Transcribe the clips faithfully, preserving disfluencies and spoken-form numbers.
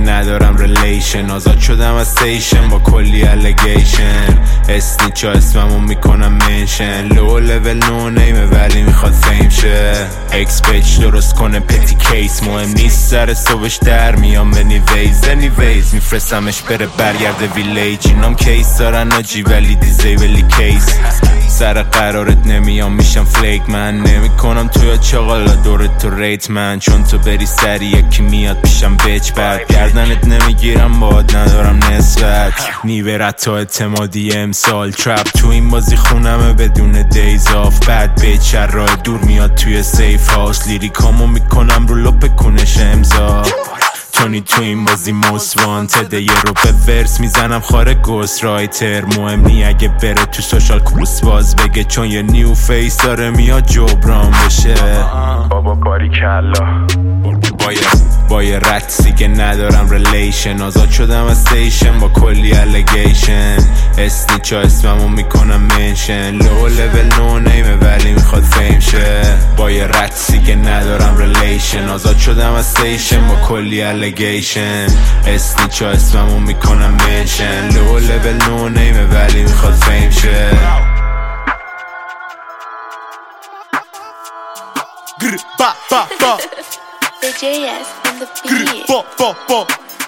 ندارم ریلیشن. آزاد شدم از ستیشن با کلی الیگیشن. اسنیچا اسممو میکنم منشن. لو لول نو نیمه ولی میخواد فیم شه. اکس پیج درست کنه پتی کیس. مهم نیست سر صبحش در میام انیویز انیویز میفرستمش بره برگرده ویلیج. اینام کیس دارن آجی ولی دیزیبلی کیس. سر قرارت نمیام میشم فلیک من. نمیکنم توی چغالا دورت تو ریت من. چون تو بری سری یکی میاد پیشم بچ بعد گردنت نمیگیرم باد ندارم نسبت. نیوه رتا اعتمادی امسال ترپ تو این بازی خونمه بدون دیز آف. بد بیچ راه دور میاد توی سیف هاوس. لیریکامو میکنم رو لپ کنش امضا. تونی تو این بازی موست وانتده. یه رو به ورس میزنم خاره گوست رایتر. مهم نی اگه بره تو سوشال کروس باز بگه. چون یه نیو فیس داره میاد جبران بشه. بابا باری کلا با یه با یه رقصی که ندارم ریلیشن. آزاد شدم از ستیشن با کلی الیگیشن. اسنیچا اسممو میکنم منشن. لو لول نو نیمه ولی میخواد فیم شه. با یه رقصی که ندارم ریلیشن. آزاد شدم از ستیشن با کلی الیگیشن. اسنیچا اسممو میکنم منشن. لو لول نو نیمه ولی میخواد فیم شه. گر با با با The J S on the beat. با با با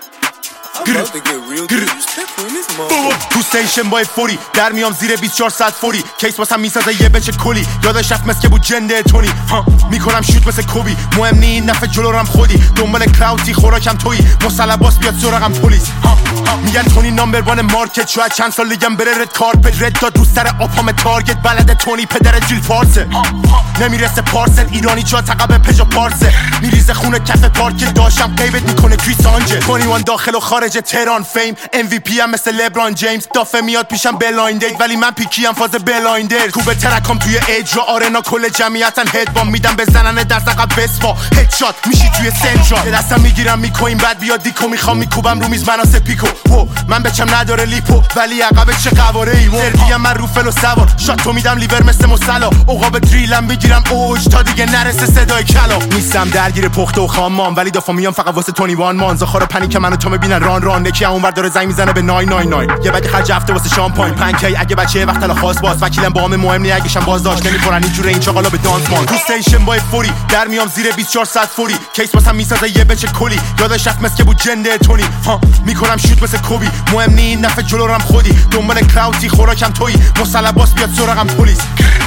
تو ستیشن با فوری در میام زیر بیست و چهار ساعت فوری. کیس واسم میسازه یه بچه کلی. یادش رفت مثل که بود جنده تونی. ها میکنم شوت مثل کوبی. مهم نی این نفع جلورم خودی. دنبال کراوتی خوراکم تویی. مسلباس بیاد سراغم پلیس. ها میگن تونی نامبر وان مارکت. شاید چند سال دیگم بره رد کارپت. رد داد رو سر آپام تارگت. بلده تونی پدر جیل فارسه. نمیرسه پارسل ایرانی چا تقب پژو پارسه. میریزه خونه کف پارک داشتم غیبت میکنه کریسانجه. بیست و یک داخل و خارج تهران فیم. ام وی پی ام مثل لبران جیمز. دافه میاد پیشم بلایندید ولی من پیکی ام فاز بلایندر. کوبه ترکام توی اجرا آرنا کل جمعیتن هدبام میدم بزنن در عقب بسپا. هدشات میشی توی سنترال. دستم میگیرم میکوین بعد بیاد دیکو میخوام میکوبم رو میز مناسه پیکو. و من بچم نداره لیپو ولی عقب چه قواره ای. سردیم من رو فلو سوار. شاتو میدم لیور مثل مسلا. عقاب دریلم بگیرم اوج تا دیگه نرسه صدای کلا. نیستم درگیر پخته و خامام ولی دافا میام فقط واسه تونی وان مان. زخار پنیک منو تو ببینن ران ران. نکی اونور داره زنگ میزنه به نه نه نه. یه بگ خرج هفته واسه شامپاین پنکی. اگه بچه وقت الا خاص باز وکیلم با هم مهم نی اگهشم بازداشت نمیکنن اینجوره این چاقالا به دانس مان. تو ستیشن با فوری در میام زیر بیست و چهار ساعت فوری. کیس واسم میسازه یه بچه کلی. یادش رفت مثل که بود جنده تونی. ها میکنم شوت مثل کوبی. مهم نی این نفع جلورم خودی. دنبال کراوتی خوراکم تویی. مسلباس بیاد سراغم پلیس.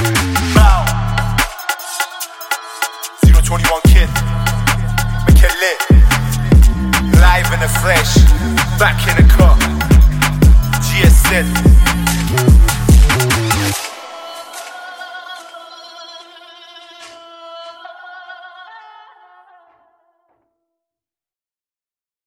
صفر بیست و یک kid McKinley live in the flesh back in the car G S Z